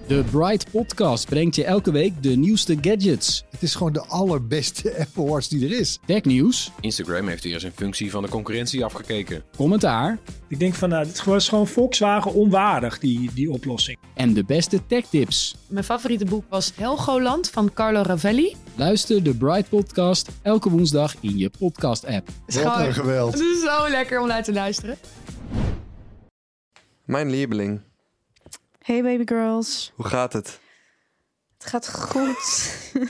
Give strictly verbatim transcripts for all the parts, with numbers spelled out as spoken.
De Bright Podcast brengt je elke week de nieuwste gadgets. Het is gewoon de allerbeste Apple Watch die er is. Technieuws. Instagram heeft weer eens een functie van de concurrentie afgekeken. Commentaar. Ik denk van, nou, dit was gewoon Volkswagen onwaardig, die, die oplossing. En de beste techtips. Mijn favoriete boek was Helgoland van Carlo Ravelli. Luister de Bright Podcast elke woensdag in je podcast-app. Wat een geweld. Het is zo lekker om naar te luisteren. Mijn lieveling. Hey baby girls. Hoe gaat het? Het gaat goed.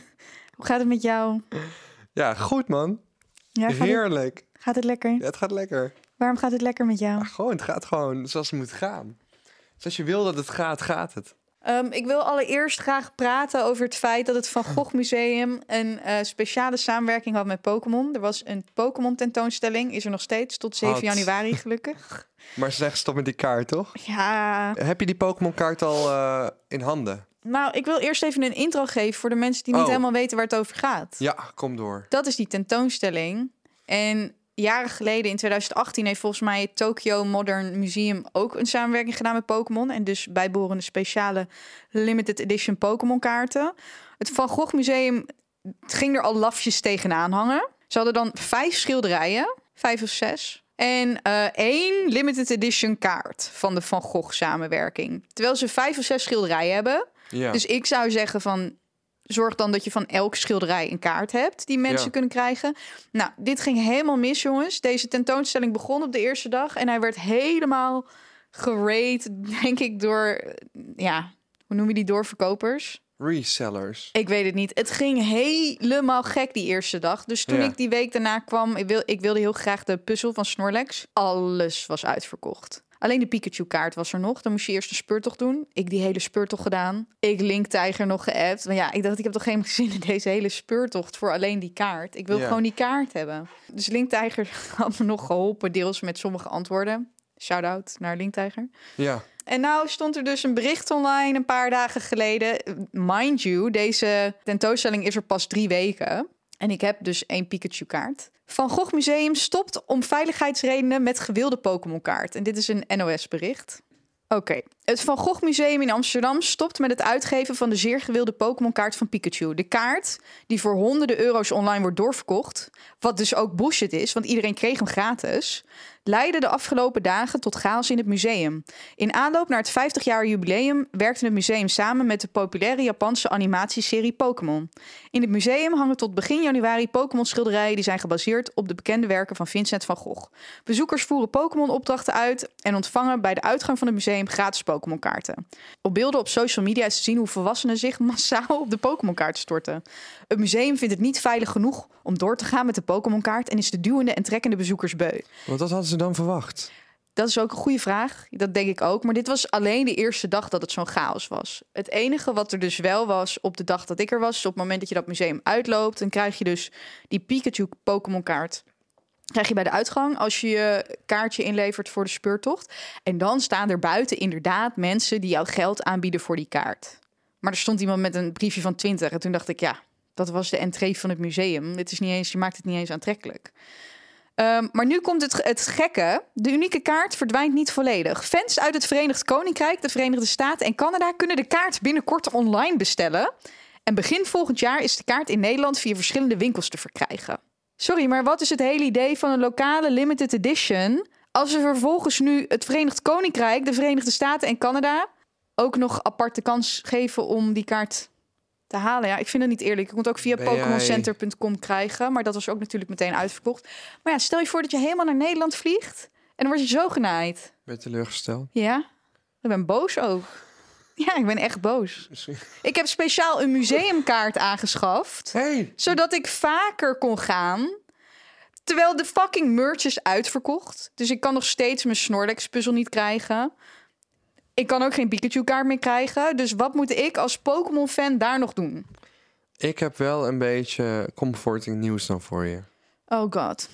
Hoe gaat het met jou? Ja, goed man. Ja, gaat Heerlijk. Het, gaat het lekker? Ja, het gaat lekker. Waarom gaat het lekker met jou? Ja, gewoon, het gaat gewoon zoals het moet gaan. Zoals je wil dat het gaat, gaat het. Um, ik wil allereerst graag praten over het feit dat het Van Gogh Museum een uh, speciale samenwerking had met Pokémon. Er was een Pokémon tentoonstelling, is er nog steeds, tot zeven januari gelukkig. Maar ze zeggen stop met die kaart, toch? Ja. Heb je die Pokémon kaart al uh, in handen? Nou, ik wil eerst even een intro geven voor de mensen die niet oh. helemaal weten waar het over gaat. Ja, kom door. Dat is die tentoonstelling. En jaren geleden, in twintig achttien, heeft volgens mij het Tokyo Modern Museum ook een samenwerking gedaan met Pokémon. En dus bijbehorende speciale limited edition Pokémon kaarten. Het Van Gogh Museum ging er al lafjes tegenaan hangen. Ze hadden dan vijf schilderijen, vijf of zes. En uh, één limited edition kaart van de Van Gogh samenwerking. Terwijl ze vijf of zes schilderijen hebben. Ja. Dus ik zou zeggen van, zorg dan dat je van elke schilderij een kaart hebt die mensen ja. kunnen krijgen. Nou, dit ging helemaal mis, jongens. Deze tentoonstelling begon op de eerste dag en hij werd helemaal gerate, denk ik, door, ja, hoe noem je die, doorverkopers? Resellers. Ik weet het niet. Het ging helemaal gek die eerste dag. Dus toen ja. ik die week daarna kwam, ik, wil, ik wilde heel graag de puzzel van Snorlax. Alles was uitverkocht. Alleen de Pikachu-kaart was er nog. Dan moest je eerst een speurtocht doen. Ik die hele speurtocht gedaan. Ik Link Tijger nog geappt. Maar ja, ik dacht, ik heb toch geen zin in deze hele speurtocht voor alleen die kaart. Ik wil ja. gewoon die kaart hebben. Dus Link Tijger had me nog geholpen, deels met sommige antwoorden. Shout-out naar Link Tijger. Ja. En nou stond er dus een bericht online een paar dagen geleden. Mind you, deze tentoonstelling is er pas drie weken. En ik heb dus één Pikachu-kaart. Van Gogh Museum stopt om veiligheidsredenen met gewilde Pokémon-kaart. En dit is een N O S-bericht. Oké. Okay. Het Van Gogh Museum in Amsterdam stopt met het uitgeven van de zeer gewilde Pokémon-kaart van Pikachu. De kaart die voor honderden euro's online wordt doorverkocht, wat dus ook bullshit is, want iedereen kreeg hem gratis, leidde de afgelopen dagen tot chaos in het museum. In aanloop naar het vijftig-jarig jubileum werkte het museum samen met de populaire Japanse animatieserie Pokémon. In het museum hangen tot begin januari Pokémon-schilderijen die zijn gebaseerd op de bekende werken van Vincent van Gogh. Bezoekers voeren Pokémon-opdrachten uit en ontvangen bij de uitgang van het museum gratis Pokémon-kaarten. Op beelden op social media is te zien hoe volwassenen zich massaal op de Pokémon-kaart storten. Het museum vindt het niet veilig genoeg om door te gaan met de Pokémon-kaart en is de duwende en trekkende bezoekers beu. Want wat hadden ze dan verwacht? Dat is ook een goede vraag. Dat denk ik ook. Maar dit was alleen de eerste dag dat het zo'n chaos was. Het enige wat er dus wel was op de dag dat ik er was, op het moment dat je dat museum uitloopt, dan krijg je dus die Pikachu Pokémon kaart. Krijg je bij de uitgang als je je kaartje inlevert voor de speurtocht. En dan staan er buiten inderdaad mensen die jou geld aanbieden voor die kaart. Maar er stond iemand met een briefje van twintig. En toen dacht ik, ja, dat was de entree van het museum. Dit is niet eens, je maakt het niet eens aantrekkelijk. Um, maar nu komt het, het gekke. De unieke kaart verdwijnt niet volledig. Fans uit het Verenigd Koninkrijk, de Verenigde Staten en Canada kunnen de kaart binnenkort online bestellen. En begin volgend jaar is de kaart in Nederland via verschillende winkels te verkrijgen. Sorry, maar wat is het hele idee van een lokale limited edition als we vervolgens nu het Verenigd Koninkrijk, de Verenigde Staten en Canada ook nog apart de kans geven om die kaart te halen? Ja, ik vind het niet eerlijk. Je kon het ook via Pokémon Center punt com krijgen, maar dat was ook natuurlijk meteen uitverkocht. Maar ja, stel je voor dat je helemaal naar Nederland vliegt en dan word je zo genaaid. Ben je teleurgesteld? Ja, ik ben boos ook. Ja, ik ben echt boos. Ik heb speciaal een museumkaart aangeschaft, hey. zodat ik vaker kon gaan, terwijl de fucking merch is uitverkocht. Dus ik kan nog steeds mijn Snorlax-puzzel niet krijgen. Ik kan ook geen Pikachu-kaart meer krijgen. Dus wat moet ik als Pokémon-fan daar nog doen? Ik heb wel een beetje comforting nieuws dan voor je. Oh god.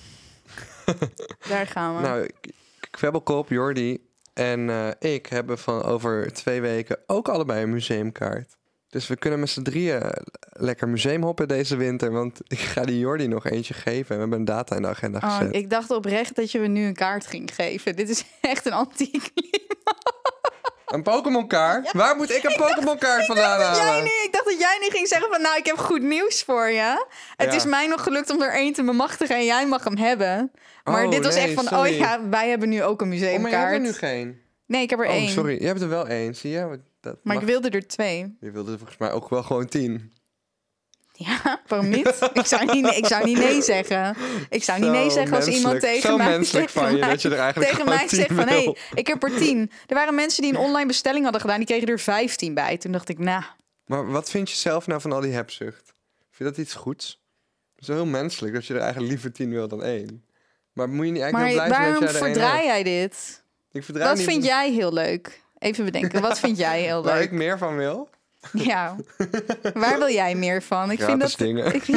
Daar gaan we. Nou, Kwebbelkop, Jordi en uh, ik hebben van over twee weken ook allebei een museumkaart. Dus we kunnen met z'n drieën lekker museum hoppen deze winter. Want ik ga die Jordi nog eentje geven. En we hebben een data in de agenda oh, gezet. Ik dacht oprecht dat je me nu een kaart ging geven. Dit is echt een anti-climax. Een Pokémon-kaart? Ja. Waar moet ik een Pokémon-kaart vandaan ik halen? Jij niet, ik dacht dat jij niet ging zeggen van... nou, ik heb goed nieuws voor je. Het Ja. is mij nog gelukt om er één te bemachtigen... en jij mag hem hebben. Maar Oh, dit was nee, echt van... sorry. oh ja, wij hebben nu ook een Oh, museumkaart. maar jij hebt er nu geen. Nee, ik heb er Oh, één. sorry. Jij hebt er wel één, zie je? Dat Maar mag... ik wilde er twee. Je wilde er volgens mij ook wel gewoon tien. Ja, waarom niet? ik, zou niet ik zou niet nee zeggen. Ik zou niet Zo nee zeggen als iemand menselijk. tegen Zo mij... menselijk tegen van je mij- dat je er eigenlijk tegen gewoon mij tien zegt van... hé, wil. hey, ik heb er tien. Er waren mensen die een online bestelling hadden gedaan... die kregen er vijftien bij. Toen dacht ik, nou... Maar wat vind je zelf nou van al die hebzucht? Vind je dat iets goeds? Het is wel heel menselijk dat je er eigenlijk liever tien wil dan één. Maar moet je niet eigenlijk Maar wel blij zijn waarom dat jij er één verdraai hebt? jij dit? Ik verdraai Wat niet vind jij heel leuk? Even bedenken, wat vind jij heel waar leuk? ik meer van wil? Ja, waar wil jij meer van? Ik Gratis vind dat dingen. Ik,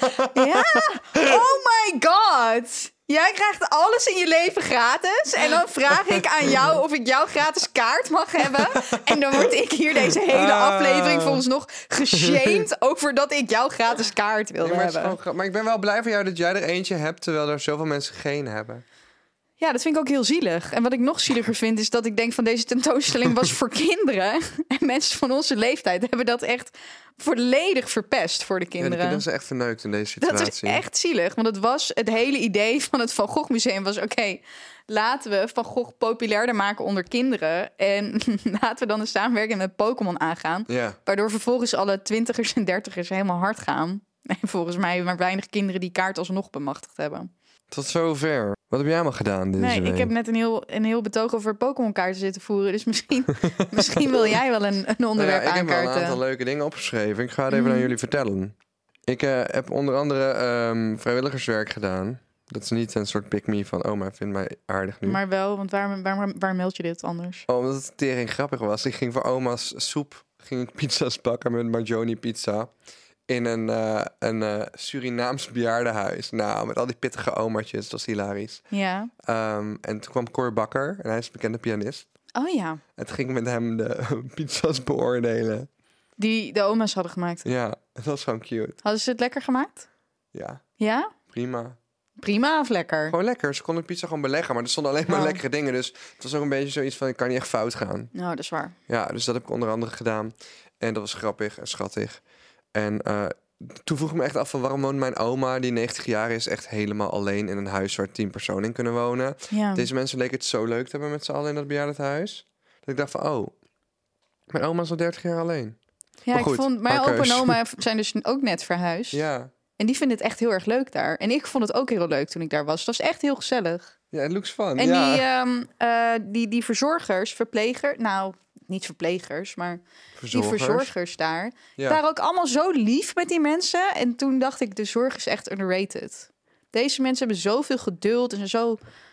ja, oh my god. Jij krijgt alles in je leven gratis. En dan vraag ik aan jou of ik jouw gratis kaart mag hebben. En dan word ik hier deze hele Ah. aflevering volgens nog geshamed over dat ik jouw gratis kaart wilde Nee, maar, het is hebben. gewoon gra- maar ik ben wel blij voor jou dat jij er eentje hebt... terwijl er zoveel mensen geen hebben. Ja, dat vind ik ook heel zielig. En wat ik nog zieliger vind, is dat ik denk van deze tentoonstelling was voor kinderen. En mensen van onze leeftijd hebben dat echt volledig verpest voor de Ja, die kinderen. kinderen zijn echt verneukt in deze situatie. Dat is echt zielig, want het was het hele idee van het Van Gogh Museum was... oké, laten we Van Gogh populairder maken onder kinderen... en laten we dan een samenwerking met Pokémon aangaan... Ja. waardoor vervolgens alle twintigers en dertigers helemaal hard gaan. En volgens mij maar weinig kinderen die kaart alsnog bemachtigd hebben. Tot zover. Wat heb jij allemaal gedaan deze Nee, week? ik heb net een heel, een heel betoog over Pokémon-kaarten zitten voeren... dus misschien, misschien wil jij wel een, een onderwerp Nou ja, ik heb wel aankaarten. een aantal leuke dingen opgeschreven. Ik ga het even Mhm. aan jullie vertellen. Ik uh, heb onder andere um, vrijwilligerswerk gedaan. Dat is niet een soort pick-me van... oh, maar vindt mij aardig nu. Maar wel, want waar, waar, waar meld je dit anders? Oh, omdat het tering grappig was. Ik ging voor oma's soep... ging ik pizza's bakken met Marjoni pizza... in een, uh, een uh, Surinaams bejaardenhuis. Nou, met al die pittige omaatjes. Dat was hilarisch. Ja. Um, en toen kwam Cor Bakker. En hij is een bekende pianist. Oh ja. En toen ging ik met hem de pizza's beoordelen. Die de oma's hadden gemaakt. Ja, dat was gewoon cute. Hadden ze het lekker gemaakt? Ja, Ja? prima. Prima of lekker? Gewoon lekker. Ze konden de pizza gewoon beleggen. Maar er stonden alleen maar Oh. lekkere dingen. Dus het was ook een beetje zoiets van... ik kan niet echt fout gaan. Nou, dat is waar. Ja, dus dat heb ik onder andere gedaan. En dat was grappig en schattig. En uh, toen vroeg ik me echt af van... waarom woont mijn oma, die negentig jaar is... echt helemaal alleen in een huis waar tien personen in kunnen wonen. Ja. Deze mensen leken het zo leuk te hebben met z'n allen in dat bejaardentehuis. Dat ik dacht van, oh... mijn oma is al dertig jaar alleen. ja, maar ik goed, vond... Mijn haar opa en keus. oma zijn dus ook net verhuisd. Ja, En die vinden het echt heel erg leuk daar. En ik vond het ook heel leuk toen ik daar was. Het was echt heel gezellig. ja, het looks fun. En ja. die, ehm, eh, die, die verzorgers, verpleger... Nou, niet verplegers, maar Verzorgers. die verzorgers daar... Ja. waren ook allemaal zo lief met die mensen. En toen dacht ik, de zorg is echt underrated. Deze mensen hebben zoveel geduld en zijn zo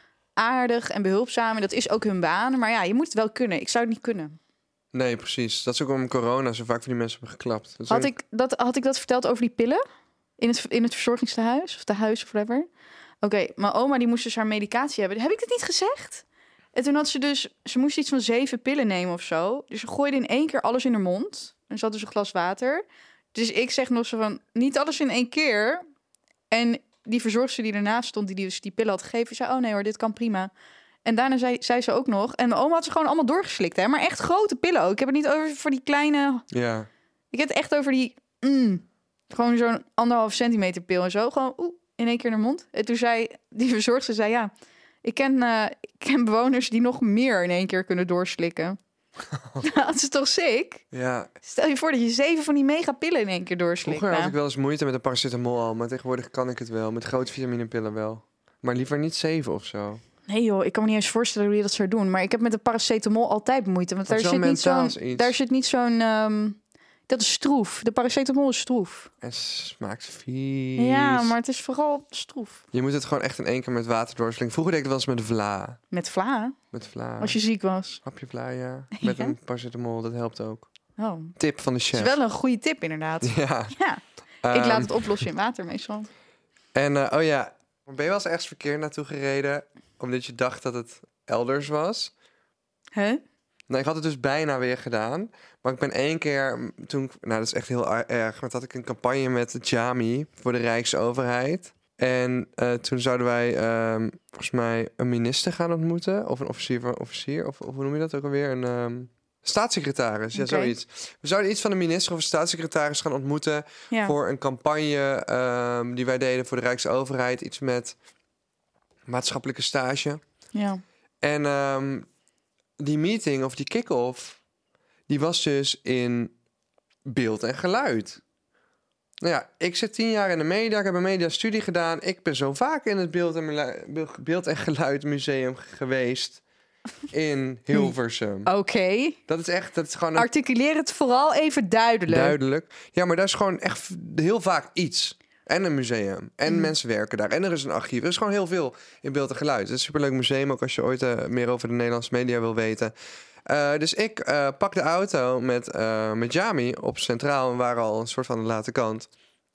aardig en behulpzaam. En dat is ook hun baan. Maar ja, je moet het wel kunnen. Ik zou het niet kunnen. Nee, precies. Dat is ook waarom corona zo vaak van die mensen hebben geklapt. Dat is Had ook- ik dat, had ik dat verteld over die pillen? In het, in het verzorgingstehuis? Of tehuis of whatever? Oké, mijn oma die moest dus haar medicatie hebben. Heb ik dit niet gezegd? En toen had ze dus... Ze moest iets van zeven pillen nemen of zo. Dus ze gooide in één keer alles in haar mond. En ze had dus een glas water. Dus ik zeg nog zo van... Niet alles in één keer. En die verzorgster die ernaast stond... die dus die pillen had gegeven... zei, oh nee hoor, dit kan prima. En daarna zei, zei ze ook nog... En mijn oma had ze gewoon allemaal doorgeslikt, hè. Maar echt grote pillen ook. Ik heb het niet over voor die kleine... Ja. Ik heb het echt over die... Mm, gewoon zo'n anderhalf centimeter pil en zo. Gewoon oeh, in één keer in de mond. En toen zei die verzorgster... zei ja, ik ken, uh, ik ken bewoners die nog meer in één keer kunnen doorslikken. Dat is toch sick? Ja. Stel je voor dat je zeven van die megapillen in één keer doorslikt. Vroeger had Nou, ik wel eens moeite met een paracetamol al, maar tegenwoordig kan ik het wel. Met grote vitaminepillen wel. Maar liever niet zeven of zo. nee joh, ik kan me niet eens voorstellen hoe je dat zou doen. Maar ik heb met de paracetamol altijd moeite. Want Dat daar is zit, wel niet zo'n, mentaals iets. daar zit niet zo'n... Um, dat is stroef. De paracetamol is stroef. En smaakt vies. Ja, maar het is vooral stroef. Je moet het gewoon echt in één keer met water doorslikken. Vroeger deed ik het wel eens met vla. Met vla, Met vla. als je ziek was. Hapje vla, ja. Met Ja? een paracetamol, dat helpt ook. Oh, Tip van de dat chef. is wel een goede tip inderdaad. Ja. Ja, ik Ehm, laat het oplossen in water meestal. En, uh, oh ja, ben je wel eens ergens verkeerd naartoe gereden... omdat je dacht dat het elders was? Huh? Nou, ik had het dus bijna weer gedaan. Maar ik ben één keer, m, toen... Nou, dat is echt heel a- erg. Maar toen had ik een campagne met Jami voor de Rijksoverheid. En uh, toen zouden wij, um, volgens mij, een minister gaan ontmoeten. Of een officier van officier. Of, of hoe noem je dat ook alweer? Een, um, Staatssecretaris, ja, Oké. zoiets. We zouden iets van de minister of staatssecretaris gaan ontmoeten... Ja. voor een campagne um, die wij deden voor de Rijksoverheid. Iets met maatschappelijke stage. Ja. En um, die meeting of die kick-off... die was dus in beeld en geluid. Nou ja, ik zit tien jaar in de media. Ik heb een mediastudie gedaan. Ik ben zo vaak in het beeld en, melu- beeld en geluid museum geweest... in Hilversum. Oké. Dat is echt, dat is gewoon een Articuleer het vooral even duidelijk. duidelijk. Ja, maar daar is gewoon echt heel vaak iets. En een museum. En Mm. mensen werken daar. En er is een archief. Er is gewoon heel veel in beeld en geluid. Het is een superleuk museum, ook als je ooit uh, meer over de Nederlandse media wil weten. Uh, dus ik uh, pak de auto met, uh, met Jami op Centraal. We waren al een soort van de late kant.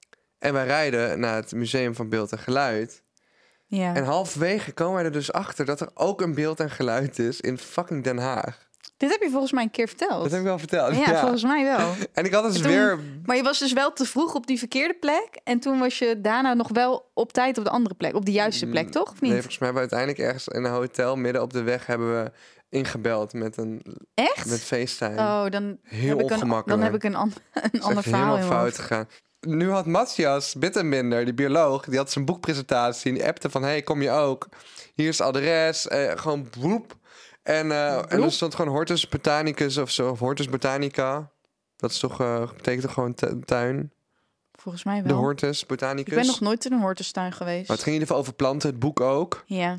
En wij rijden naar het Museum van Beeld en Geluid. Ja. En halverwege komen wij er dus achter dat er ook een beeld en geluid is in fucking Den Haag. Dit heb je volgens mij een keer verteld. Dat heb ik wel verteld. Ja, volgens mij wel. En ik had dus En toen- weer... Maar je was dus wel te vroeg op die verkeerde plek. En toen was je daarna nog wel op tijd op de andere plek. Op de juiste plek, toch? Of niet? Nee, volgens mij hebben we uiteindelijk ergens in een hotel midden op de weg hebben we ingebeld met een Echt? met FaceTime. Oh, dan Heel heb ik een, ongemakkelijk. dan heb ik een, an- een Het is ander echt verhaal in helemaal mijn fout hoofd. gegaan. Nu had Matthias Bittenbinder, die bioloog, die had zijn boekpresentatie en die appte van, hey, kom je ook? Hier is het adres, eh, gewoon bloep. En, eh, en er stond gewoon Hortus Botanicus of zo, of Hortus Botanica. Dat is toch, uh, betekent toch gewoon tu- tuin? Volgens mij De wel. Hortus Botanicus. Ik ben nog nooit in een hortustuin geweest. Maar het ging in ieder geval over planten, het boek ook. Ja.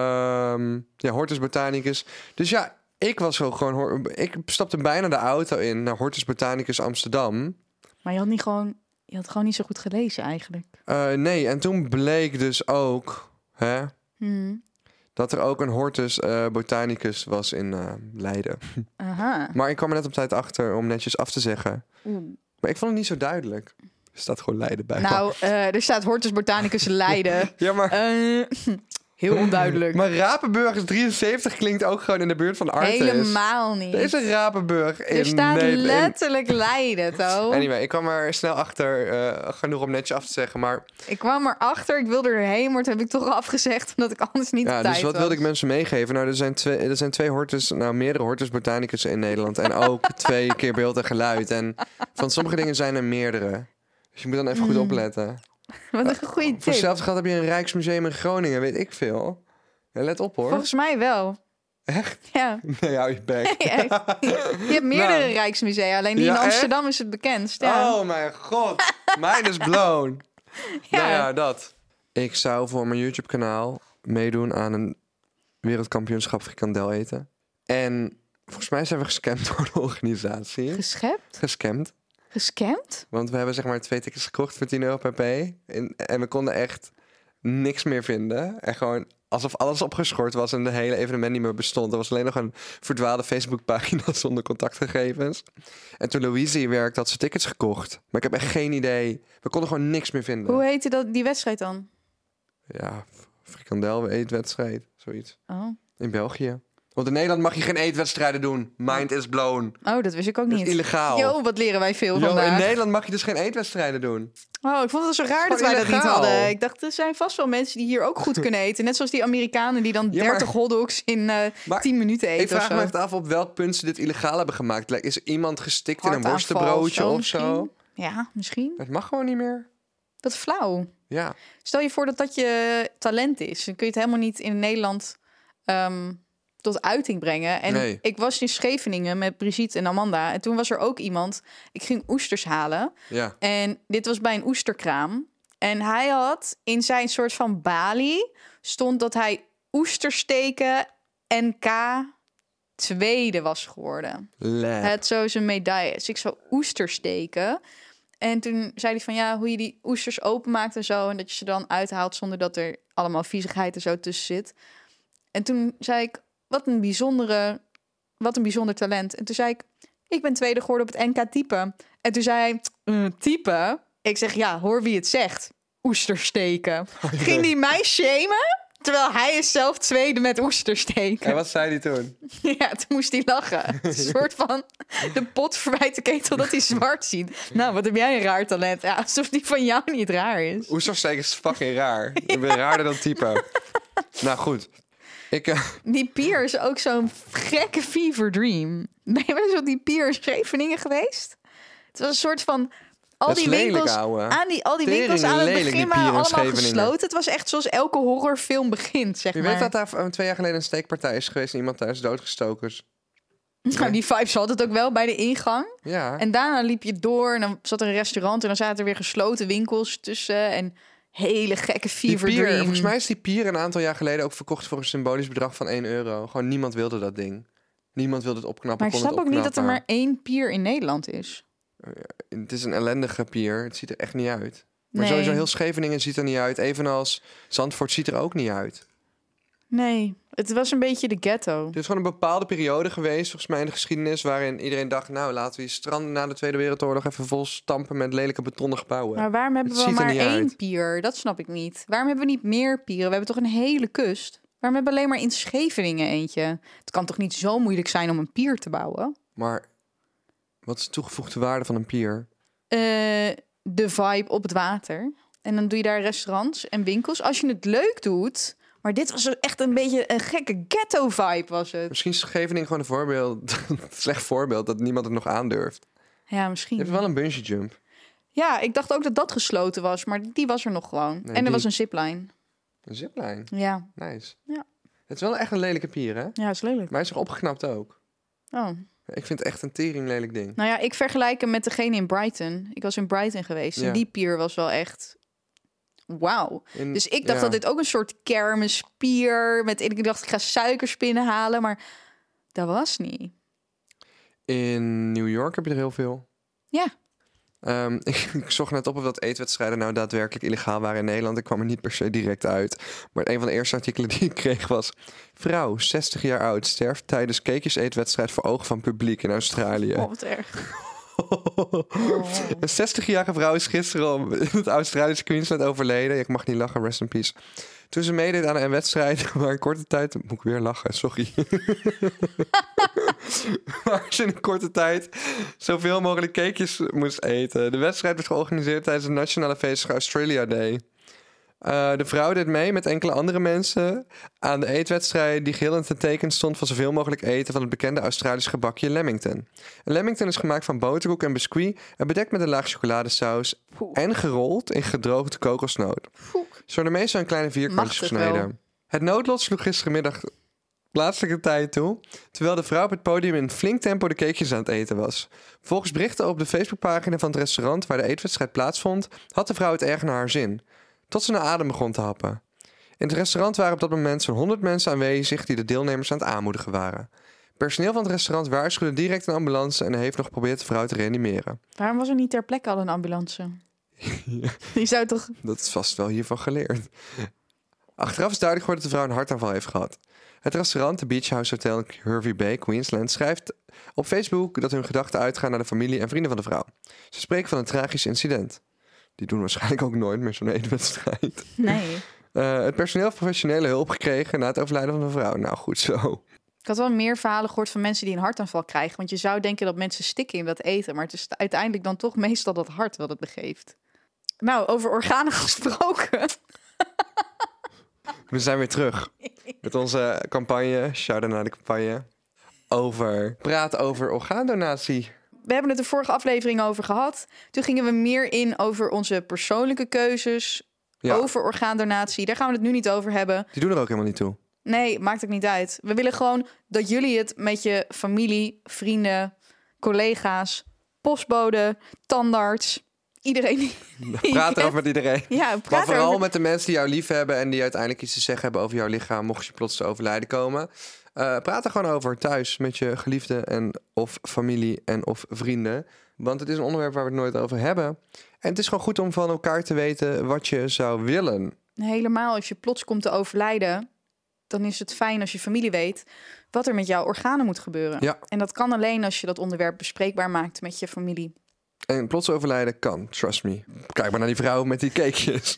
Ehm, ja, Hortus Botanicus. Dus ja, ik was wel gewoon... hor- Ik stapte bijna de auto in naar Hortus Botanicus Amsterdam. Maar je had niet gewoon... Je had gewoon niet zo goed gelezen eigenlijk. Uh, nee, en toen bleek dus ook... Hè, Hmm. dat er ook een Hortus uh, Botanicus was in uh, Leiden. Aha. Maar ik kwam er net op tijd achter om netjes af te zeggen. Oeh. Maar ik vond het niet zo duidelijk. Er staat gewoon Leiden bij. Nou, uh, er staat Hortus Botanicus Leiden. Ja, maar... Uh, heel onduidelijk. Maar Rapenburg drieënzeventig klinkt ook gewoon in de buurt van Artes. Helemaal niet. Er is een Rapenburg in Er staat Nederland. letterlijk Leiden, toch? Anyway, ik kwam er snel achter, uh, genoeg om netjes af te zeggen, maar... Ik kwam erachter, ik wilde erheen, maar toen heb ik toch afgezegd, omdat ik anders niet Ja, op tijd dus wat was. wilde ik mensen meegeven? Nou, er zijn twee, er zijn twee Hortus, nou, meerdere Hortus Botanicus in Nederland. En ook twee keer beeld en geluid. En van sommige dingen zijn er meerdere. Dus je moet dan even goed Mm. opletten. Wat een goede Voor tip. hetzelfde geld heb je een Rijksmuseum in Groningen, weet ik veel. Ja, let op hoor. Volgens mij wel. Echt? Ja. Nee, hou je bek. Ja, je hebt meerdere Nou. Rijksmusea, alleen die Ja, in Amsterdam is het bekendst. Ja. Oh mijn god, mind is blown. Ja. Nou ja, dat. Ik zou voor mijn YouTube kanaal meedoen aan een wereldkampioenschap frikandel eten. En volgens mij zijn we gescamd door de organisatie. Geschept? Gescamd. Gescamd? Want we hebben zeg maar twee tickets gekocht voor tien euro per p. En, en we konden echt niks meer vinden. En gewoon alsof alles opgeschort was en de hele evenement niet meer bestond. Er was alleen nog een verdwaalde Facebookpagina zonder contactgegevens. En toen Louise hier werkte, had ze tickets gekocht. Maar ik heb echt geen idee. We konden gewoon niks meer vinden. Hoe heette dat, die wedstrijd dan? Ja, frikandel eetwedstrijd, zoiets. Oh. In België. Want in Nederland mag je geen eetwedstrijden doen. Mind is blown. Oh, dat wist ik ook Dat niet. is illegaal. Yo, wat leren wij veel Yo, vandaag. in Nederland mag je dus geen eetwedstrijden doen. Oh, ik vond het zo raar Het dat is wij gewoon dat niet illegaal. hadden. Ik dacht, er zijn vast wel mensen die hier ook goed kunnen eten. Net zoals die Amerikanen die dan Ja, maar- dertig hotdogs in eh Maar tien minuten eten Ik vraag of zo. me echt af op welk punt ze dit illegaal hebben gemaakt. Like, is er iemand gestikt in een Hartaanval worstenbroodje of misschien. zo? Ja, misschien. Het mag gewoon niet meer. Dat is flauw. Ja. Stel je voor dat dat je talent is. Dan kun je het helemaal niet in Nederland ehm, tot uiting brengen. En Nee. ik was in Scheveningen met Brigitte en Amanda. En toen was er ook iemand. Ik ging oesters halen. Ja. En dit was bij een oesterkraam. En hij had in zijn soort van balie... stond dat hij oestersteken N K tweede was geworden. Lep. Het zo zijn medaille. Dus ik zou oestersteken. En toen zei hij van ja, hoe je die oesters openmaakt en zo. En dat je ze dan uithaalt zonder dat er allemaal viezigheid en zo tussen zit. En toen zei ik, wat een bijzondere, wat een bijzonder talent. En toen zei ik, ik ben tweede geworden op het N K type. En toen zei hij, "Uh, type? Ik zeg, ja, hoor wie het zegt. Oestersteken. Ging die mij shamen? Terwijl hij is zelf tweede met oestersteken. En wat zei hij toen? Ja, toen moest hij lachen. Een soort van de pot verwijt de ketel dat hij zwart ziet. Nou, wat heb jij een raar talent. Ja, alsof die van jou niet raar is. Oestersteek is fucking raar. Ik ben raarder dan type. Nou goed. Ik, uh, Die pier is ook zo'n gekke fever dream. Ben je wel eens op die pier in Scheveningen geweest? Het was een soort van... Al Dat is die lelijk, winkels, ouwe. aan die, al die Tering winkels aan het lelijk, begin die waren pier in allemaal Scheveningen. gesloten. Het was echt zoals elke horrorfilm begint, zeg Je maar. weet dat daar uh, twee jaar geleden een steekpartij is geweest... en iemand thuis doodgestoken is. Nou, die vibes had het ook wel bij de ingang. Ja. En daarna liep je door en dan zat er een restaurant... en dan zaten er weer gesloten winkels tussen... en hele gekke die fever pier, dream. volgens mij is die pier een aantal jaar geleden... ook verkocht voor een symbolisch bedrag van één euro. Gewoon niemand wilde dat ding. Niemand wilde het opknappen. Maar ik kon snap het ook niet dat er opknappen. maar één pier in Nederland is. Het is een ellendige pier. Het ziet er echt niet uit. Maar Nee. sowieso heel Scheveningen ziet er niet uit. Evenals Zandvoort ziet er ook niet uit. Nee, het was een beetje de ghetto. Er is gewoon een bepaalde periode geweest, volgens mij in de geschiedenis... waarin iedereen dacht, nou laten we die stranden na de Tweede Wereldoorlog... even vol stampen met lelijke betonnen gebouwen. Maar waarom hebben Het we ziet er maar niet één uit. pier? Dat snap ik niet. Waarom hebben we niet meer pieren? We hebben toch een hele kust? Waarom hebben we alleen maar in Scheveningen eentje? Het kan toch niet zo moeilijk zijn om een pier te bouwen? Maar wat is de toegevoegde waarde van een pier? Uh, de vibe op het water. En dan doe je daar restaurants en winkels. Als je het leuk doet... Maar dit was echt een beetje een gekke ghetto-vibe was het. Misschien is Scheveningen gewoon een voorbeeld, een slecht voorbeeld... dat niemand het nog aandurft. Ja, misschien. Je hebt wel een bungee jump. Ja, ik dacht ook dat dat gesloten was, maar die was er nog gewoon. Nee, en er die- was een zipline. Een zipline. Ja, Nice. Ja. Het is wel echt een lelijke pier, hè? ja, is lelijk. Maar hij is nog opgeknapt ook. Oh. Ik vind het echt een tering lelijk ding. Nou ja, ik vergelijk hem met degene in Brighton. Ik was in Brighton geweest Ja. en die pier was wel echt... Wauw. In- Dus ik dacht ja. dat dit ook een soort kermispier... met ik dacht, ik ga suikerspinnen halen, maar dat was niet. In New York heb je er heel veel. Ja. Ehm, ik, ik zocht net op of dat eetwedstrijden nou daadwerkelijk illegaal waren in Nederland. Ik kwam er niet per se direct uit. Maar een van de eerste artikelen die ik kreeg was... Vrouw, zestig jaar oud, sterft tijdens cakejes-eetwedstrijd voor ogen van publiek in Australië. Oh, wat erg. Een zestigjarige vrouw is gisteren om in het Australische Queensland overleden. Ik mag niet lachen, rest in peace. Toen ze meedeed aan een wedstrijd waar in korte tijd... Moet ik weer lachen, sorry. Waar ze in een korte tijd zoveel mogelijk cakejes moest eten. De wedstrijd werd georganiseerd tijdens de nationale feestdag Australia Day. Uh, de vrouw deed mee met enkele andere mensen aan de eetwedstrijd die geheel in het teken stond van zoveel mogelijk eten van het bekende Australische gebakje Lamington. Een Lamington is gemaakt van boterkoek en biscuit en bedekt met een laag chocoladesaus en gerold in gedroogde kokosnoot. Zo de meestal een kleine vierkantjes Mag het wel? gesneden. Het noodlot sloeg gisterenmiddag plaatselijke tijd toe, terwijl de vrouw op het podium in flink tempo de cakejes aan het eten was. Volgens berichten op de Facebookpagina van het restaurant waar de eetwedstrijd plaatsvond, had de vrouw het erg naar haar zin. Tot ze naar adem begon te happen. In het restaurant waren op dat moment zo'n honderd mensen aanwezig die de deelnemers aan het aanmoedigen waren. Personeel van het restaurant waarschuwde direct een ambulance en heeft nog geprobeerd de vrouw te reanimeren. Waarom was er niet ter plekke al een ambulance? Ja. Die zou toch... Dat is vast wel hiervan geleerd. Achteraf is duidelijk geworden dat de vrouw een hartaanval heeft gehad. Het restaurant, de Beach House Hotel in Hervey Bay, Queensland, schrijft op Facebook dat hun gedachten uitgaan naar de familie en vrienden van de vrouw. Ze spreken van een tragisch incident. Die doen waarschijnlijk ook nooit meer zo'n eetwedstrijd. Nee. Uh, het personeel heeft professionele hulp gekregen na het overlijden van de vrouw. Nou, goed zo. Ik had wel meer verhalen gehoord van mensen die een hartaanval krijgen. Want je zou denken dat mensen stikken in dat eten. Maar het is uiteindelijk dan toch meestal dat hart wat het begeeft. Nou, over organen gesproken. We zijn weer terug met onze campagne. Shout-out naar de campagne. Over praten over orgaandonatie. We hebben het de vorige aflevering over gehad. Toen gingen we meer in over onze persoonlijke keuzes. Ja. Over orgaandonatie. Daar gaan we het nu niet over hebben. Die doen er ook helemaal niet toe. Nee, maakt ook niet uit. We willen gewoon dat jullie het met je familie, vrienden, collega's, postbode, tandarts, iedereen die Praat erover met iedereen. Ja, praat Maar vooral erover. met de mensen die jou lief hebben en die uiteindelijk iets te zeggen hebben over jouw lichaam, mocht je plots te overlijden komen. Uh, praat er gewoon over thuis met je geliefde en of familie en of vrienden. Want het is een onderwerp waar we het nooit over hebben. En het is gewoon goed om van elkaar te weten wat je zou willen. Helemaal als je plots komt te overlijden, dan is het fijn als je familie weet wat er met jouw organen moet gebeuren. Ja. En dat kan alleen als je dat onderwerp bespreekbaar maakt met je familie. En plots overlijden kan, trust me. Kijk maar naar die vrouw met die cakejes.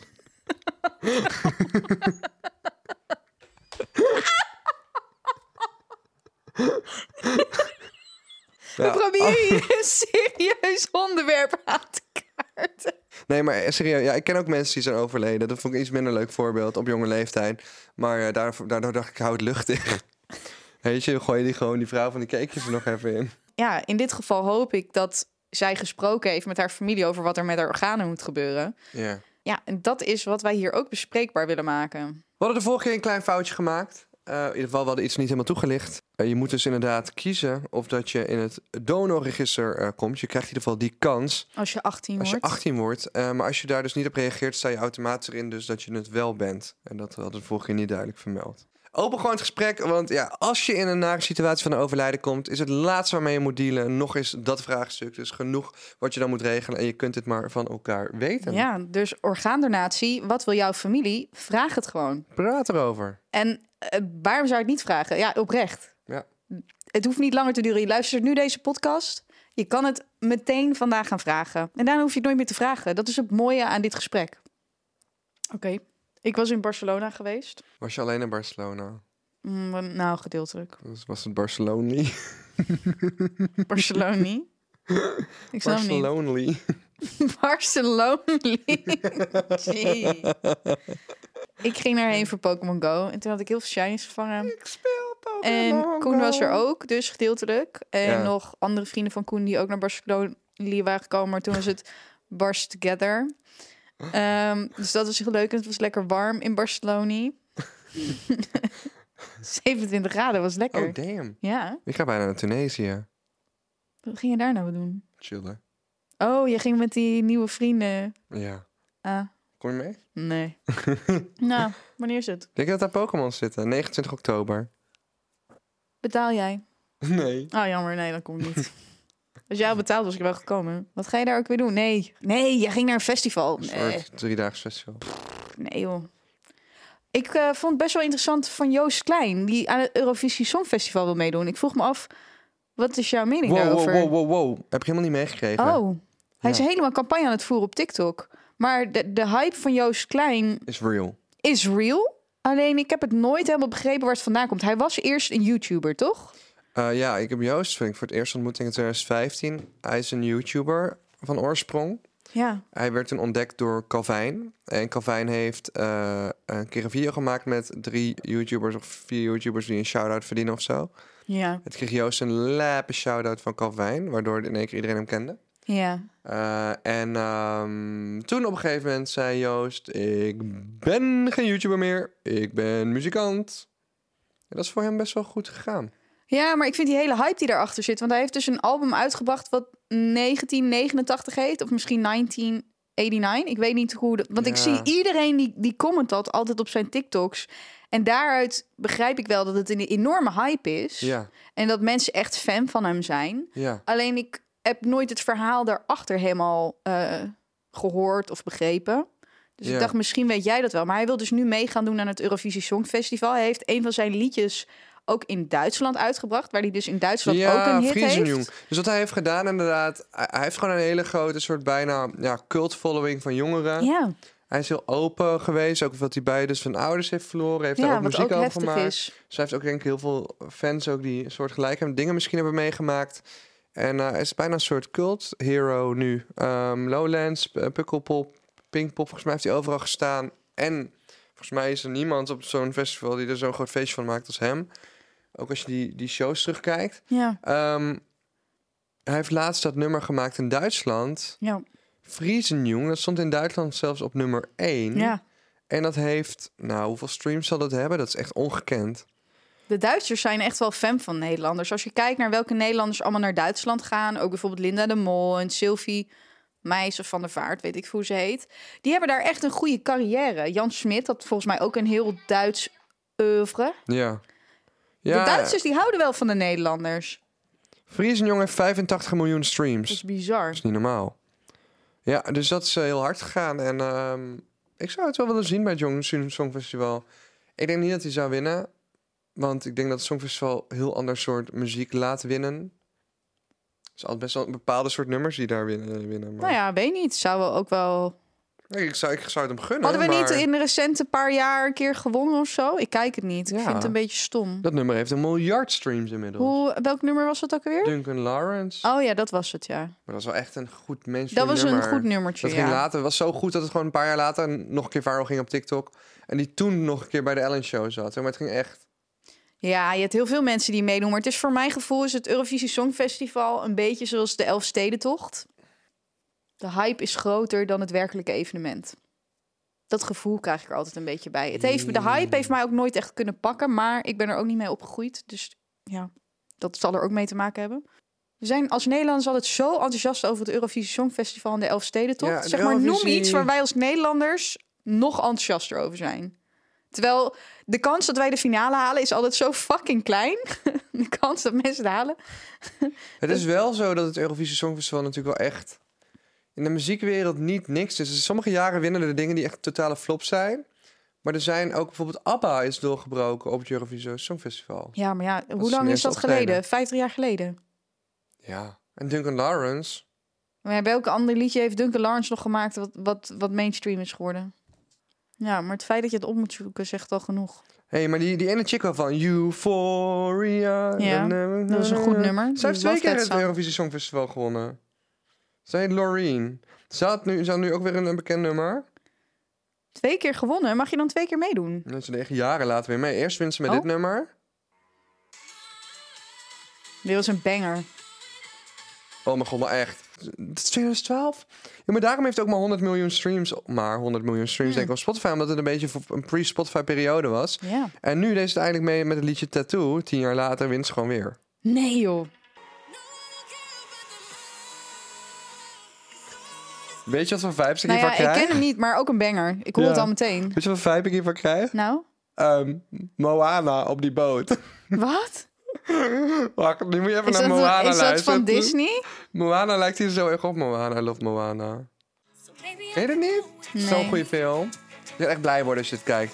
We proberen hier een serieus onderwerp aan te kaarten. Nee, maar serieus, ja, ik ken ook mensen die zijn overleden. Dat vond ik een iets minder leuk voorbeeld op jonge leeftijd. Maar uh, daardoor, daardoor dacht ik, hou het luchtig. Weet je, gooi je die gewoon die vrouw van die cakejes er nog even in. Ja, in dit geval hoop ik dat zij gesproken heeft met haar familie over wat er met haar organen moet gebeuren. Ja. Ja, en dat is wat wij hier ook bespreekbaar willen maken. We hadden de vorige keer een klein foutje gemaakt. Uh, in ieder geval, we hadden iets niet helemaal toegelicht. Uh, je moet dus inderdaad kiezen of dat je in het donorregister uh, komt. Je krijgt in ieder geval die kans Als je achttien als je wordt. achttien wordt. Uh, maar als je daar dus niet op reageert, sta je automatisch erin dus dat je het wel bent. En dat hadden we vorige keer niet duidelijk vermeld. Open gewoon het gesprek, want ja, als je in een nare situatie van een overlijden komt, is het laatste waarmee je moet dealen nog eens dat vraagstuk. Dus genoeg wat je dan moet regelen en je kunt het maar van elkaar weten. Ja, dus orgaandonatie, wat wil jouw familie? Vraag het gewoon. Praat erover. En uh, waarom zou je het niet vragen? Ja, oprecht. Ja. Het hoeft niet langer te duren. Je luistert nu deze podcast. Je kan het meteen vandaag gaan vragen. En daarna hoef je het nooit meer te vragen. Dat is het mooie aan dit gesprek. Oké. Okay. Ik was in Barcelona geweest. Was je alleen in Barcelona? Mm, nou, gedeeltelijk. Dus was het Barcelona? Barcelona? Ik snap niet. Barcelona. Barcelona. Ik ging daarheen voor Pokémon Go. En toen had ik heel veel shinies gevangen. Ik speel Pokémon En Koen Go. was er ook, dus gedeeltelijk. En Ja. nog andere vrienden van Koen die ook naar Barcelona waren gekomen. Maar toen was het Bars Together. Um, dus dat was heel leuk. En het was lekker warm in Barcelona. zevenentwintig graden, was lekker. Oh, damn. Ja. Ik ga bijna naar Tunesië. Wat ging je daar nou doen? Chillen. Oh, je ging met die nieuwe vrienden. Ja. Ah, Kom je mee? nee. Nou, wanneer is het? Denk je dat daar Pokémon zitten? negenentwintig oktober. Betaal jij? Nee. Oh, jammer. Nee, dat komt niet. Als jij al betaald was ik wel gekomen. Wat ga je daar ook weer doen? Nee. Nee, jij ging naar een festival. Een Nee, soort driedaags festival. nee joh. Ik uh, vond het best wel interessant van Joost Klein, die aan het Eurovisie Songfestival wil meedoen. Ik vroeg me af, wat is jouw mening Wow, wow, daarover? wow, wow, wow. Heb ik helemaal niet meegekregen. Oh, hij is Ja. helemaal campagne aan het voeren op TikTok. Maar de, de hype van Joost Klein Is real. is real. Alleen ik heb het nooit helemaal begrepen waar het vandaan komt. Hij was eerst een YouTuber, toch? Uh, ja, ik heb Joost vind ik, voor het eerst ontmoet in twintig vijftien. Hij is een YouTuber van oorsprong. Ja. Hij werd toen ontdekt door Calvin. En Calvin heeft uh, een keer een video gemaakt met drie YouTubers of vier YouTubers die een shout-out verdienen of zo. Ja. Het kreeg Joost een lappe shout-out van Calvin, waardoor in één keer iedereen hem kende. Ja. Uh, en um, toen op een gegeven moment zei Joost, ik ben geen YouTuber meer, ik ben muzikant. En dat is voor hem best wel goed gegaan. Ja, maar ik vind die hele hype die daarachter zit. Want hij heeft dus een album uitgebracht wat negentien negenentachtig heet. Of misschien negentien eenennegentig. Ik weet niet hoe... Dat, want Ja. ik zie iedereen die, die comment dat altijd op zijn TikToks. En daaruit begrijp ik wel dat het een enorme hype is. Ja, En dat mensen echt fan van hem zijn. ja. Alleen ik heb nooit het verhaal daarachter helemaal uh, gehoord of begrepen. Dus Ja. ik dacht, misschien weet jij dat wel. Maar hij wil dus nu mee gaan doen aan het Eurovisie Songfestival. Hij heeft een van zijn liedjes ook in Duitsland uitgebracht. Waar hij dus in Duitsland ook een hit Friesenjong. heeft. Dus wat hij heeft gedaan inderdaad, hij hij heeft gewoon een hele grote soort bijna ja, cult following van jongeren. Ja, Hij is heel open geweest, ook wat hij bij dus zijn ouders heeft verloren. Heeft daar ja ook wat muziek ook over heftig gemaakt. is. Dus hij heeft ook denk ik heel veel fans ook die een soort gelijke dingen misschien hebben meegemaakt. En uh, hij is bijna een soort cult hero nu. Um, Lowlands, uh, Pukkelpop, Pinkpop, volgens mij heeft hij overal gestaan. En volgens mij is er niemand op zo'n festival die er zo'n groot feestje van maakt als hem. Ook als je die, die shows terugkijkt. Ja, Um, hij heeft laatst dat nummer gemaakt in Duitsland. ja, Friesenjong, dat stond in Duitsland zelfs op nummer één. ja. En dat heeft, nou, hoeveel streams zal dat hebben? Dat is echt ongekend. De Duitsers zijn echt wel fan van Nederlanders. Als je kijkt naar welke Nederlanders allemaal naar Duitsland gaan. Ook bijvoorbeeld Linda de Mol en Sylvie Meijs of Van der Vaart, weet ik hoe ze heet. Die hebben daar echt een goede carrière. Jan Smit had volgens mij ook een heel Duits oeuvre. Ja. Ja, De Duitsers die houden wel van de Nederlanders. Friesenjong heeft vijfentachtig miljoen Dat streams. is Dat bizar. is niet normaal. Ja, dus dat is uh, heel hard gegaan. En um, ik zou het wel willen zien bij het Jong Songfestival. Ik denk niet dat hij zou winnen. Want ik denk dat het Songfestival heel ander soort muziek laat winnen. Het is altijd best wel een bepaalde soort nummers die daar winnen. winnen maar... Nou ja, weet niet. Zou wel ook wel... Nee, ik, zou, ik zou het hem gunnen. Hadden we maar niet in de recente paar jaar een keer gewonnen of zo? Ik kijk het niet. Ik Ja. vind het een beetje stom. dat nummer heeft een miljard streams inmiddels. Hoe, welk nummer was dat ook alweer? Duncan Lawrence. Oh ja, dat was het, ja. Maar dat was wel echt een goed mainstream Dat was nummer. een goed nummertje, Dat ging ja. later. Het was zo goed dat het gewoon een paar jaar later nog een keer viral ging op TikTok. En die toen nog een keer bij de Ellen Show zat. Maar het ging echt... Ja, je hebt heel veel mensen die meedoen. Maar het is voor mijn gevoel is het Eurovisie Songfestival een beetje zoals de Elfstedentocht. De hype is groter dan het werkelijke evenement. Dat gevoel krijg ik er altijd een beetje bij. Het heeft, de hype heeft mij ook nooit echt kunnen pakken, maar ik ben er ook niet mee opgegroeid. Dus ja, dat zal er ook mee te maken hebben. We zijn als Nederlanders altijd zo enthousiast over het Eurovisie Songfestival en de Elfstedentocht. Ja, de zeg maar, Eurovisie... noem iets waar wij als Nederlanders nog enthousiaster over zijn. Terwijl de kans dat wij de finale halen is altijd zo fucking klein. De kans dat mensen het halen. Het is wel zo dat het Eurovisie Songfestival natuurlijk wel echt... in de muziekwereld niet niks is. Dus sommige jaren winnen er dingen die echt totale flop zijn. Maar er zijn ook bijvoorbeeld ABBA is doorgebroken op het Eurovisie Songfestival. Ja, maar ja, Dat hoe is lang meer is dat optreden. geleden? vijftig jaar geleden. Ja, en Duncan Lawrence. Maar ja, welke ander liedje heeft Duncan Lawrence nog gemaakt wat, wat, wat mainstream is geworden? Ja, maar het feit dat je het op moet zoeken zegt al genoeg. Hé, hey, maar die, die ene chick wel van Euphoria. Ja, dat is een goed nummer. Zij heeft Love twee keer that het song. Eurovisie Songfestival gewonnen. Zij heet Loreen. Ze had nu, ze had nu ook weer een, een bekend nummer. Twee keer gewonnen. Mag je dan twee keer meedoen? En ze deed echt jaren later weer mee. Eerst wint ze met Oh. dit nummer. Dit was een banger. Oh mijn god, maar echt. Het is twintig twaalf. Ja, maar daarom heeft het ook maar honderd miljoen streams. Maar honderd miljoen streams Hmm. denk ik op Spotify. Omdat het een beetje voor een pre-Spotify periode was. Ja. En nu deed ze het eigenlijk mee met het liedje Tattoo. Tien jaar later wint ze gewoon weer. Nee, joh. Weet je wat voor vibes ik Nou ja, hiervan ik krijg? ken hem niet, maar ook een banger. Ik hoor Ja. het al meteen. Weet je wat voor vibe ik hiervan krijg? Nou, Ehm, Moana op die boot. wat? Wacht, nu moet je even Is naar dat, Moana is dat luisteren. van Disney? Moana lijkt hier zo erg op Moana. I love Moana. Ken je het niet? Nee. Zo'n goede film. Je gaat echt blij worden als je het kijkt.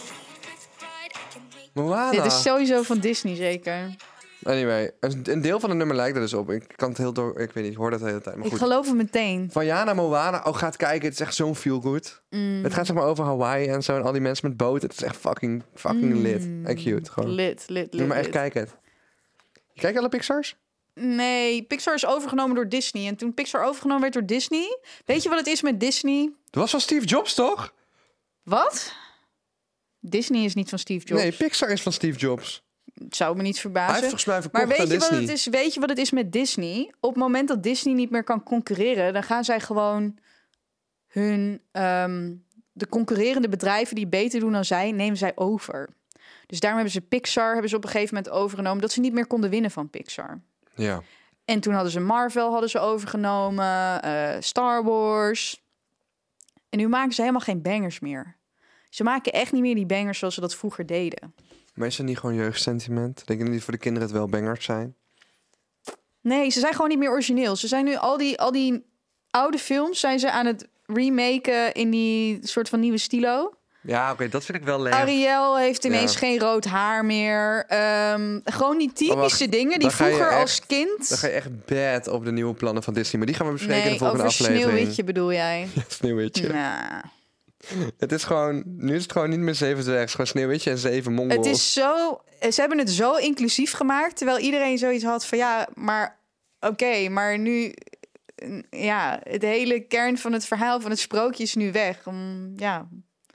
Moana. Dit is sowieso van Disney, zeker. Anyway, een, een deel van het nummer lijkt er dus op. Ik kan het heel door... Ik weet niet, ik hoor dat de hele tijd. Maar Ik goed. geloof hem meteen. Van ja naar Moana. Oh, gaat kijken. Het is echt zo'n feel good. Mm. Het gaat zeg maar over Hawaii en zo. En al die mensen met boten. Het is echt fucking, fucking Mm. lit. En cute. Gewoon. Lit, lit, Doe lit. maar echt lit. kijken het. Je kijkt alle Pixar's? Nee, Pixar is overgenomen door Disney. En toen Pixar overgenomen werd door Disney... Weet je wat het is met Disney? Dat was van Steve Jobs, toch? Wat? Disney is niet van Steve Jobs. Nee, Pixar is van Steve Jobs. Zou me niet Hij verbazen. heeft volgens mij verkocht Maar weet aan je, wat Disney. het is, weet je wat het is met Disney? Op het moment dat Disney niet meer kan concurreren... dan gaan zij gewoon hun... ehm, de concurrerende bedrijven die beter doen dan zij... nemen zij over. Dus daarom hebben ze Pixar hebben ze op een gegeven moment overgenomen... dat ze niet meer konden winnen van Pixar. Ja. En toen hadden ze Marvel hadden ze overgenomen, eh, Star Wars. En nu maken ze helemaal geen bangers meer. Ze maken echt niet meer die bangers zoals ze dat vroeger deden. Maar is dat niet gewoon jeugdsentiment? Denk je niet voor de kinderen het wel bangers zijn? Nee, ze zijn gewoon niet meer origineel. Ze zijn nu al die, al die oude films zijn ze aan het remaken in die soort van nieuwe stilo. Ja, oké, dat vind ik wel leuk. Ariel heeft ineens Ja. geen rood haar meer. Ehm, gewoon die typische Oh, wacht. dingen die Dan ga je vroeger echt- als kind... Dan ga je echt bad op de nieuwe plannen van Disney. Maar die gaan we bespreken in nee, de volgende over aflevering. Sneeuwwitje bedoel jij? Sneeuwwitje. Nou... Het is gewoon... Nu is het gewoon niet meer zeven dwergen. Het is gewoon Sneeuwwitje en zeven mongols. Het is zo... Ze hebben het zo inclusief gemaakt... terwijl iedereen zoiets had van... ja, maar oké, maar nu... ja, het hele kern van het verhaal van het sprookje is nu weg. Om, ja.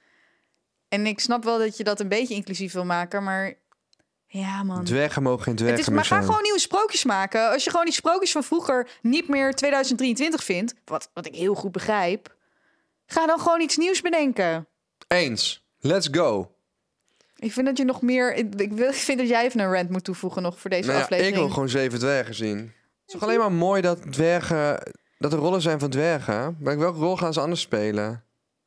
En ik snap wel dat je dat een beetje inclusief wil maken, maar... ja, man. Dwergen mogen geen dwergen Het is, meer maar ga zijn. gewoon nieuwe sprookjes maken. Als je gewoon die sprookjes van vroeger niet meer tweeduizend drieëntwintig vindt... wat, wat ik heel goed begrijp... ga dan gewoon iets nieuws bedenken. Eens. Let's go. Ik vind dat je nog meer... Ik, ik, wil, ik vind dat jij even een rant moet toevoegen nog voor deze Nou ja, aflevering. ik wil gewoon zeven dwergen zien. Het is toch alleen maar mooi dat dwergen... dat er rollen zijn van dwergen. Maar welke rol gaan ze anders spelen?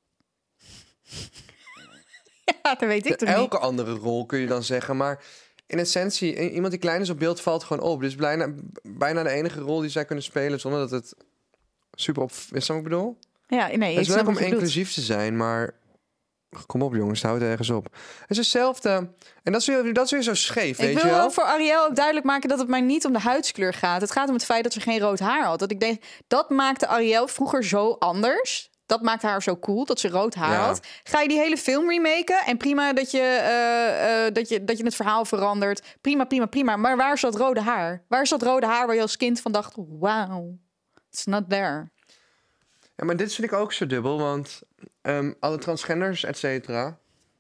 Ja, dat weet ik toch niet. Elke andere rol kun je dan zeggen, maar in essentie, i- iemand die klein is op beeld valt gewoon op. Dus bijna, bijna de enige rol die zij kunnen spelen zonder dat het super op... Is dat wat ik bedoel? Ja, nee, Het ik is snap leuk om wat je bedoelt. inclusief te zijn, maar kom op jongens, houd ergens op. Het is hetzelfde. En dat is weer, dat is weer zo scheef, weet Ik je wil wel? wel voor Ariel ook duidelijk maken dat het mij niet om de huidskleur gaat. Het gaat om het feit dat ze geen rood haar had. Dat ik denk, dat maakte Ariel vroeger zo anders. Dat maakte haar zo cool, dat ze rood haar Ja. had. Ga je die hele film remaken en prima dat je, eh, eh, dat, je, dat je het verhaal verandert. Prima, prima, prima. Maar waar is dat rode haar? Waar is dat rode haar waar je als kind van dacht... wow, it's not there. Ja, maar dit vind ik ook zo dubbel, want ehm, alle transgenders, et cetera...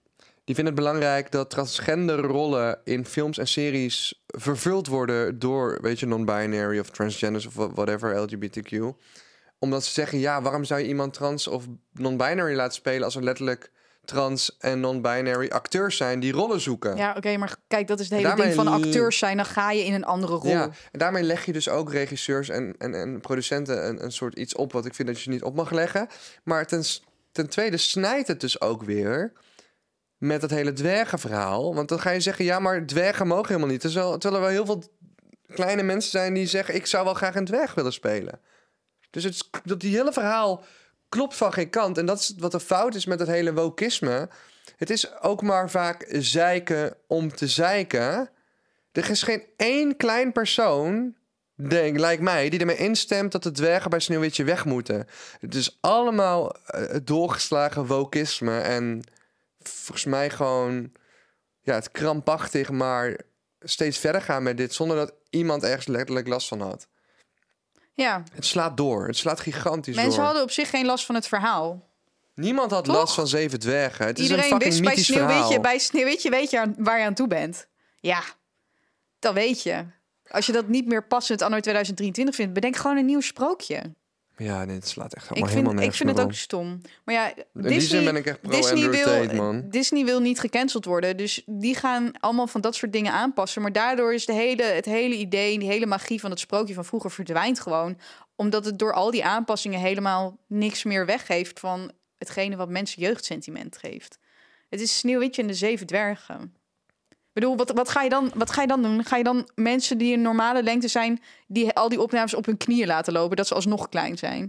Die vinden het belangrijk dat transgender rollen in films en series vervuld worden door, weet je, non-binary of transgenders of whatever, L G B T Q. Omdat ze zeggen, ja, waarom zou je iemand trans of non-binary laten spelen als er letterlijk trans en non-binary acteurs zijn die rollen zoeken? Ja, oké, okay, maar kijk, dat is het hele daarmee ding van acteurs zijn. Dan ga je in een andere rol. Ja, en daarmee leg je dus ook regisseurs en, en, en producenten een, een soort iets op wat ik vind dat je niet op mag leggen. Maar ten, ten tweede snijdt het dus ook weer met het hele dwergenverhaal. Want dan ga je zeggen, ja, maar dwergen mogen helemaal niet. Terwijl, terwijl er wel heel veel kleine mensen zijn die zeggen, ik zou wel graag een dwerg willen spelen. Dus het, dat die hele verhaal klopt van geen kant. En dat is wat de fout is met het hele wokisme. Het is ook maar vaak zeiken om te zeiken. Er is geen één klein persoon, denk, lijkt mij, die ermee instemt dat de dwergen bij Sneeuwwitje weg moeten. Het is allemaal uh, doorgeslagen wokisme. En volgens mij gewoon ja, het krampachtig, maar steeds verder gaan met dit zonder dat iemand ergens letterlijk last van had. Ja. Het slaat door. Het slaat gigantisch Mensen door. hadden op zich geen last van het verhaal. Niemand had Toch? last van zeven dwergen. Het Iedereen is een fucking wist bij mythisch Sneeuwwitje, verhaal. bij Sneeuwwitje weet je aan, waar je aan toe bent. Ja, dat weet je. Als je dat niet meer passend anno tweeduizend drieëntwintig vindt, bedenk gewoon een nieuw sprookje. Ja, nee, het slaat echt Ik allemaal vind, helemaal ik vind het nergens ook stom. Maar ja, meer op. In die zin Disney, ben ik echt pro Disney, Andrew wil, Tate, man. Disney wil niet gecanceld worden. Dus die gaan allemaal van dat soort dingen aanpassen. Maar daardoor is de hele, het hele idee, die hele magie van het sprookje van vroeger verdwijnt gewoon. Omdat het door al die aanpassingen helemaal niks meer weggeeft van hetgene wat mensen jeugdsentiment geeft. Het is Sneeuwwitje en de Zeven Dwergen. Ik bedoel, wat, wat, ga je dan, wat ga je dan doen? Ga je dan mensen die een normale lengte zijn, die al die opnames op hun knieën laten lopen, dat ze alsnog klein zijn?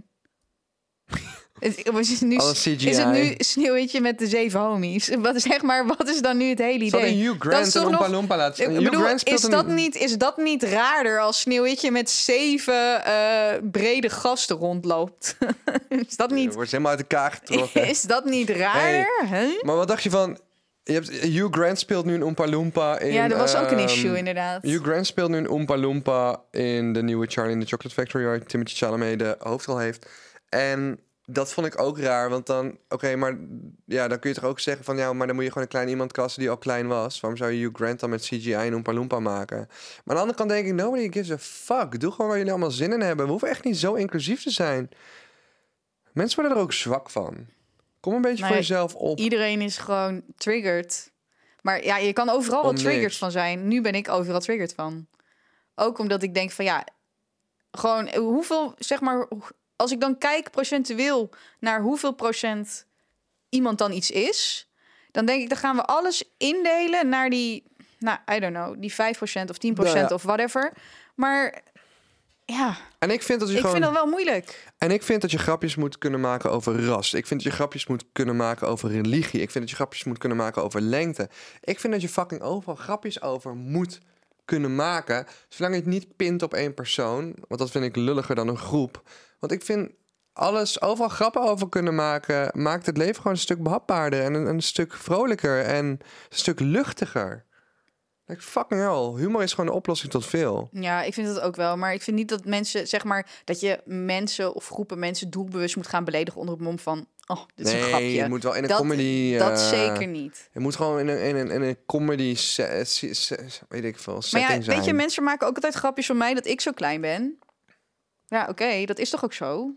Het, is, het nu, Alles C G I. is het nu Sneeuwwitje met de zeven homies? Wat is, zeg maar, wat is dan nu het hele Zal idee? een Hugh Grant en Oompa Loompa laten zien? Ik Hugh bedoel, Grant speelt is een- dat, niet, is dat niet raarder als Sneeuwwitje met zeven uh, brede gasten rondloopt? Is dat Je niet, wordt helemaal uit elkaar getrokken. is dat niet raarder? Hè? Maar wat dacht je van... Je hebt, Hugh Grant speelt nu een Oompa Loompa in... Ja, dat was ook een ehm, issue, inderdaad. Hugh Grant speelt nu een Oompa Loompa in de nieuwe Charlie and the Chocolate Factory, waar Timothée Chalamet de hoofdrol heeft. En dat vond ik ook raar, want dan... Oké, okay, maar ja, dan kun je toch ook zeggen van... Ja, maar dan moet je gewoon een klein iemand casten die al klein was. Waarom zou je Hugh Grant dan met C G I een Oompa Loompa maken? Maar aan de andere kant denk ik... Nobody gives a fuck. Doe gewoon waar jullie allemaal zin in hebben. We hoeven echt niet zo inclusief te zijn. Mensen worden er ook zwak van. Kom een beetje Nou voor ja, jezelf op. Iedereen is gewoon triggered. Maar ja, je kan overal Om wel niks. triggered van zijn. Nu ben ik overal triggered van. Ook omdat ik denk van ja, gewoon hoeveel, zeg maar, als ik dan kijk procentueel naar hoeveel procent iemand dan iets is, dan denk ik, dan gaan we alles indelen naar die, nou, I don't know, die vijf procent of tien procent Nou ja. of whatever. Maar ja, En ik vind dat je ik gewoon... vind dat wel moeilijk. En ik vind dat je grapjes moet kunnen maken over ras. Ik vind dat je grapjes moet kunnen maken over religie. Ik vind dat je grapjes moet kunnen maken over lengte. Ik vind dat je fucking overal grapjes over moet kunnen maken. Zolang je het niet pint op één persoon. Want dat vind ik lulliger dan een groep. Want ik vind alles, overal grappen over kunnen maken, maakt het leven gewoon een stuk behapbaarder. En een, een stuk vrolijker. En een stuk luchtiger. Like, fucking hell. Humor is gewoon de oplossing tot veel. Ja, ik vind dat ook wel. Maar ik vind niet dat mensen, zeg maar, dat je mensen of groepen mensen doelbewust moet gaan beledigen onder het mom van, oh, dit is nee, een grapje. je moet wel in een dat, comedy... dat eh, zeker niet. Je moet gewoon in een, in een, in een comedy, se, se- se- weet ik veel, Maar setting ja, zijn. weet je, mensen maken ook altijd grapjes van mij dat ik zo klein ben. Ja, oké, okay, dat is toch ook zo?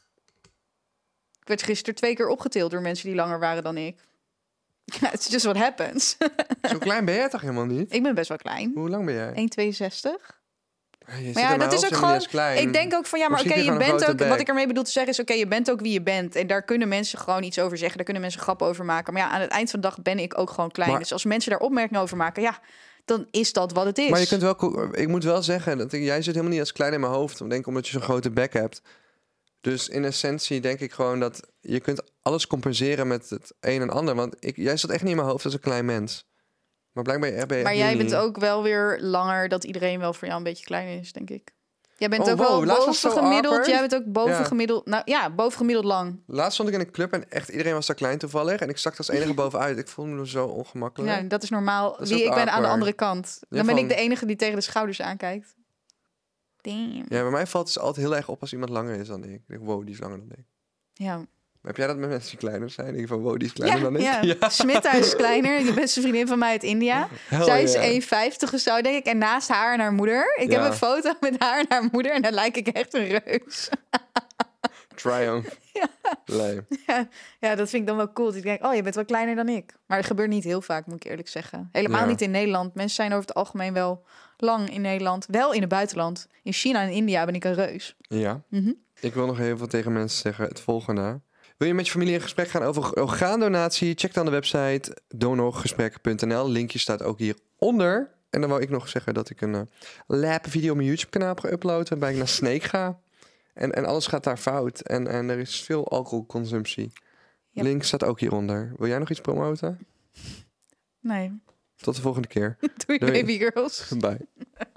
Ik werd gisteren twee keer opgetild door mensen die langer waren dan ik. Ja, it's just what happens. Zo klein ben jij toch helemaal niet? Ik ben best wel klein. Hoe lang ben jij? één komma tweeënzestig. Je zit Maar in ja, mijn dat is hoofd ook helemaal niet gewoon... eens klein. Ik denk ook van, ja, maar oké, Misschien je heb je bent gewoon ook... een grote Wat bek. ik ermee bedoel te zeggen is, oké, je bent ook wie je bent. En daar kunnen mensen gewoon iets over zeggen. Daar kunnen mensen grappen over maken. Maar ja, aan het eind van de dag ben ik ook gewoon klein. Maar- Dus als mensen daar opmerkingen over maken, ja, dan is dat wat het is. Maar je kunt wel, ko- ik moet wel zeggen, dat ik, jij zit helemaal niet als klein in mijn hoofd. Ik denk omdat je zo'n grote bek hebt. Dus in essentie denk ik gewoon dat je kunt alles compenseren met het een en ander. Want ik, jij zat echt niet in mijn hoofd als een klein mens. Maar blijkbaar ben je Maar echt jij niet. bent ook wel weer langer dat iedereen wel voor jou een beetje klein is, denk ik. Jij bent Oh, ook wow, wel laatst was het boven zo gemiddeld. awkward. Jij bent ook boven Ja. gemiddeld. Nou ja, boven gemiddeld lang. Laatst stond ik in een club en echt iedereen was daar klein toevallig. En ik stak er als enige bovenuit. Ik voelde me zo ongemakkelijk. Ja, dat is normaal. Dat is Wie ook ik ben aan de awkward. andere kant. Dan Ja, ben van- ik de enige die tegen de schouders aankijkt. Damn. Ja, bij mij valt het dus altijd heel erg op als iemand langer is dan ik. Ik denk, wow, die is langer dan ik. Ja. Heb jij dat met mensen die kleiner zijn? Ik van, wow, die is kleiner Ja, dan ik. ja. Ja. Smita is kleiner. Die beste vriendin van mij uit India. Hell Zij is yeah. één vijftig of zo, denk ik. En naast haar en haar moeder. Ik Ja. heb een foto met haar en haar moeder. En dan lijk ik echt een reus. Triumph. Ja. Leem. Ja, ja, dat vind ik dan wel cool. Ik denk, oh, je bent wel kleiner dan ik. Maar dat gebeurt niet heel vaak, moet ik eerlijk zeggen. Helemaal Ja. niet in Nederland. Mensen zijn over het algemeen wel lang in Nederland. Wel in het buitenland. In China en India ben ik een reus. Ja. Mhm. Ik wil nog heel veel tegen mensen zeggen. Het volgende. Wil je met je familie in gesprek gaan over orgaandonatie? Check dan de website donorgesprek punt n l. Linkje staat ook hieronder. En dan wou ik nog zeggen dat ik een uh, lappe video op mijn YouTube-kanaal heb geüpload. Waarbij ik naar Snake ga. En, en alles gaat daar fout. En, en er is veel alcoholconsumptie. Ja. Link staat ook hieronder. Wil jij nog iets promoten? Nee. Tot de volgende keer. Doei, Doei. baby girls. Bye.